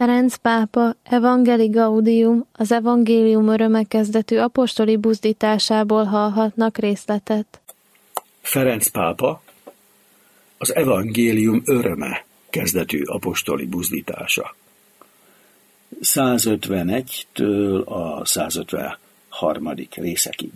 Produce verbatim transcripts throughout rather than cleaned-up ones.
Ferenc pápa Evangelii Gaudium, az evangélium öröme kezdetű apostoli buzdításából hallhatnak részletet. Ferenc pápa az evangélium öröme kezdetű apostoli buzdítása. százötvenegytől a százötvenharmadik részekig.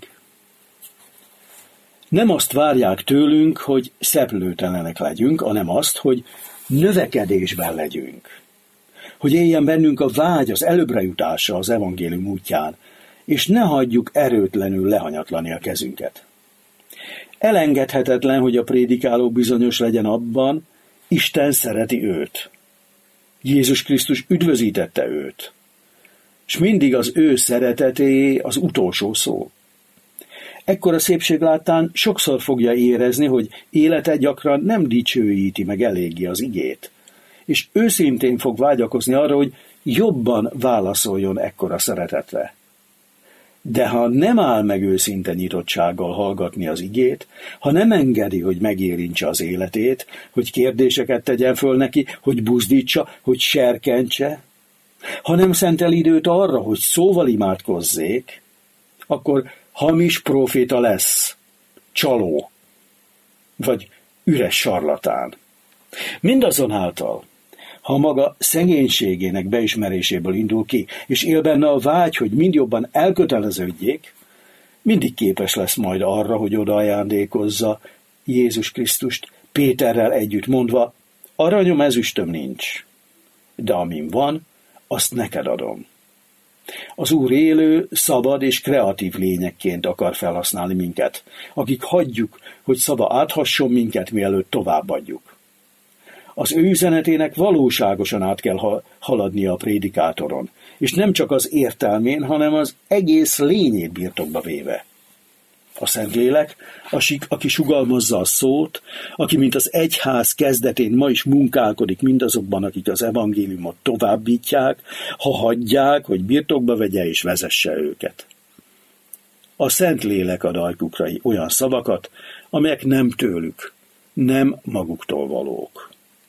Nem azt várják tőlünk, hogy szeplőtelenek legyünk, hanem azt, hogy növekedésben legyünk. Hogy éljen bennünk a vágy az előbbre jutásra az evangélium útján, és ne hagyjuk erőtlenül lehanyatlani a kezünket. Elengedhetetlen, hogy a prédikáló bizonyos legyen abban, Isten szereti őt. Jézus Krisztus üdvözítette őt, és mindig az ő szereteté az utolsó szó. Ekkora szépség láttán sokszor fogja érezni, hogy élete gyakran nem dicsőíti meg eléggé az igét, és őszintén fog vágyakozni arra, hogy jobban válaszoljon ekkora szeretetre. De ha nem áll meg őszinte nyitottsággal hallgatni az igét, ha nem engedi, hogy megérintse az életét, hogy kérdéseket tegyen föl neki, hogy buzdítsa, hogy serkentse, ha nem szentel időt arra, hogy szóval imádkozzék, akkor hamis próféta lesz, csaló, vagy üres sarlatán. Mindazonáltal, ha maga szegénységének beismeréséből indul ki, és él benne a vágy, hogy mind jobban elköteleződjék, mindig képes lesz majd arra, hogy odaajándékozza Jézus Krisztust Péterrel együtt mondva, aranyom, ezüstöm nincs, de amin van, azt neked adom. Az Úr élő, szabad és kreatív lényekként akar felhasználni minket, akik hagyjuk, hogy szava áthasson minket, mielőtt továbbadjuk. Az ő üzenetének valóságosan át kell haladnia a prédikátoron, és nem csak az értelmén, hanem az egész lényét birtokba véve. A Szentlélek, aki sugalmazza a szót, aki mint az egyház kezdetén ma is munkálkodik mindazokban, akik az evangéliumot továbbítják, ha hagyják, hogy birtokba vegye és vezesse őket. A Szentlélek ad ajkukra olyan szavakat, amelyek nem tőlük, nem maguktól valók.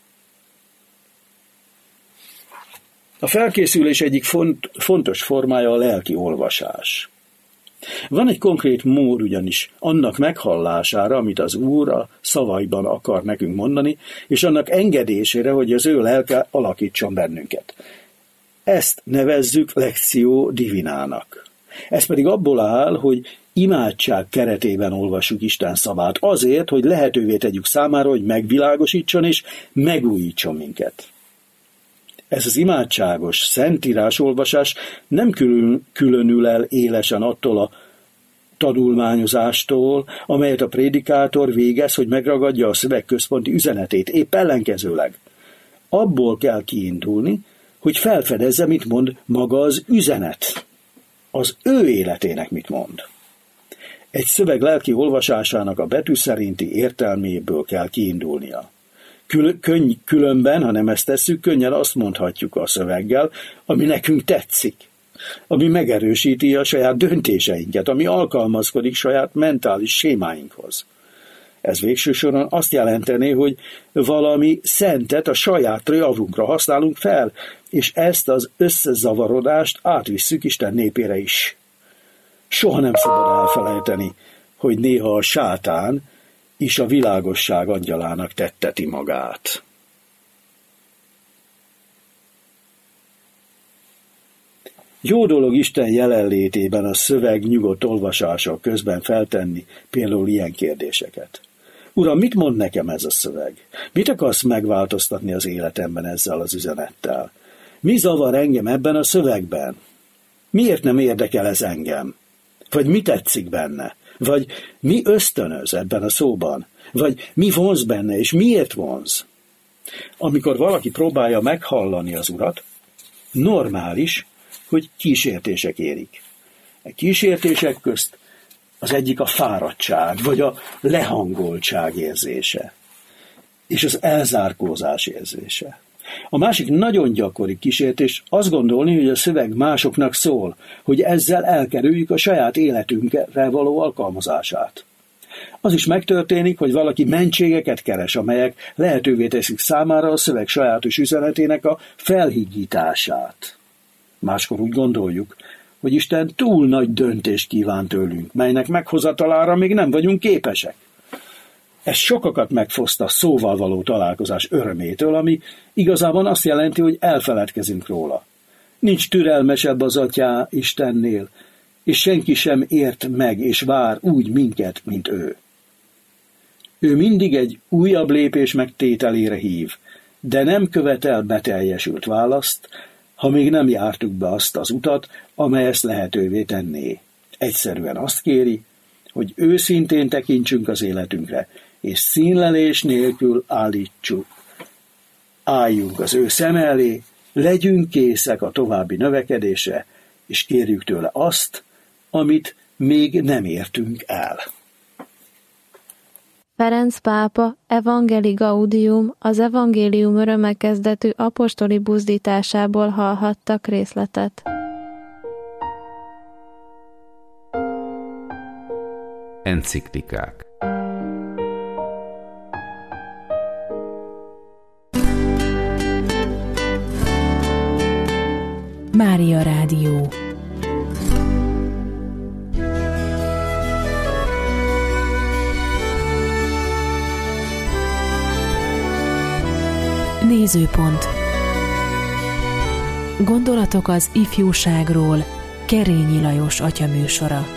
A felkészülés egyik font, fontos formája a lelki olvasás. Van egy konkrét mód ugyanis annak meghallására, amit az Úr a szavaiban akar nekünk mondani, és annak engedésére, hogy az ő lelke alakítson bennünket. Ezt nevezzük lectio divinának. Ez pedig abból áll, hogy imádság keretében olvassuk Isten szavát azért, hogy lehetővé tegyük számára, hogy megvilágosítson és megújítson minket. Ez az imádságos, szentírás olvasás nem külön, különül el élesen attól a tanulmányozástól, amelyet a prédikátor végez, hogy megragadja a szöveg központi üzenetét. Épp ellenkezőleg. Abból kell kiindulni, hogy felfedezze, mit mond maga az üzenet. Az ő életének mit mond. Egy szöveg lelki olvasásának a betű szerinti értelméből kell kiindulnia. Kül- könny, különben, ha nem ezt tesszük, könnyen azt mondhatjuk a szöveggel, ami nekünk tetszik, ami megerősíti a saját döntéseinket, ami alkalmazkodik saját mentális sémáinkhoz. Ez végső soron azt jelenteni, hogy valami szentet a saját javunkra használunk fel, és ezt az összezavarodást átvisszük Isten népére is. Soha nem szabad elfelejteni, hogy néha a sátán is a világosság angyalának tetteti magát. Jó dolog Isten jelenlétében a szöveg nyugodt olvasása közben feltenni például ilyen kérdéseket. Uram, mit mond nekem ez a szöveg? Mit akarsz megváltoztatni az életemben ezzel az üzenettel? Mi zavar engem ebben a szövegben? Miért nem érdekel ez engem? Vagy mi tetszik benne? Vagy mi ösztönöz ebben a szóban? Vagy mi vonz benne, és miért vonz? Amikor valaki próbálja meghallani az Urat, normális, hogy kísértések érik. A kísértések közt az egyik a fáradtság, vagy a lehangoltság érzése, és az elzárkózás érzése. A másik nagyon gyakori kísértés azt gondolni, hogy a szöveg másoknak szól, hogy ezzel elkerüljük a saját életünkre való alkalmazását. Az is megtörténik, hogy valaki mentségeket keres, amelyek lehetővé teszik számára a szöveg sajátos üzenetének a felhigítását. Máskor úgy gondoljuk, hogy Isten túl nagy döntést kíván tőlünk, melynek meghozatalára még nem vagyunk képesek. Ez sokakat megfoszt a szóval való találkozás örömétől, ami igazában azt jelenti, hogy elfeledkezünk róla. Nincs türelmesebb az Atyá Istennél, és senki sem ért meg és vár úgy minket, mint ő. Ő mindig egy újabb lépés megtételére hív, de nem követel beteljesült választ, ha még nem jártuk be azt az utat, amely ezt lehetővé tenné. Egyszerűen azt kéri, hogy őszintén tekintsünk az életünkre, és színlelés nélkül állítsuk. Álljunk az ő szem elé, legyünk készek a további növekedésre, és kérjük tőle azt, amit még nem értünk el. Ferenc pápa Evangelii Gaudium, az evangélium öröme kezdetű apostoli buzdításából hallhattak részletet. Enciklikák. Mária Rádió. Nézőpont. Gondolatok az ifjúságról. Kerényi Lajos atya műsora.